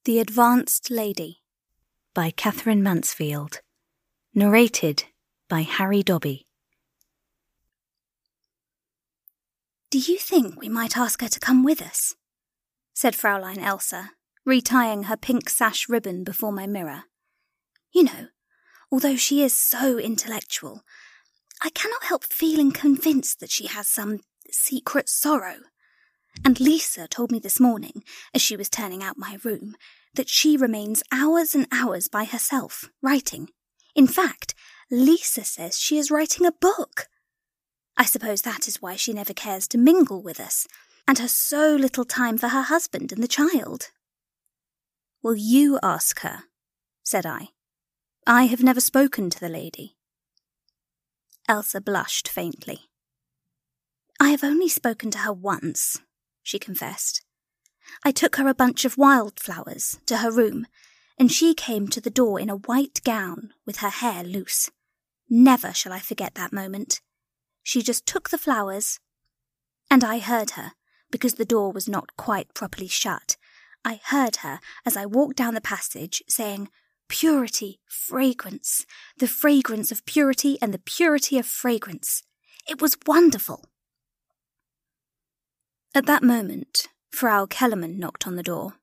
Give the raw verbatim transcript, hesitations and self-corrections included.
The Advanced Lady by Catherine Mansfield. Narrated by Harry Dobby. "Do you think we might ask her to come with us?" said Fraulein Elsa, retying her pink sash ribbon before my mirror. "You know, although she is so intellectual, I cannot help feeling convinced that she has some secret sorrow. And Lisa told me this morning, as she was turning out my room, that she remains hours and hours by herself, writing. In fact, Lisa says she is writing a book. I suppose that is why she never cares to mingle with us, and has so little time for her husband and the child." "Will you ask her?" said I. "I have never spoken to the lady." Elsa blushed faintly. "I have only spoken to her once," she confessed. "I took her a bunch of wildflowers to her room, and she came to the door in a white gown with her hair loose. Never shall I forget that moment. She just took the flowers, and I heard her, because the door was not quite properly shut. I heard her as I walked down the passage saying, 'Purity, fragrance, the fragrance of purity and the purity of fragrance.' It was wonderful." At that moment, Frau Kellerman knocked on the door.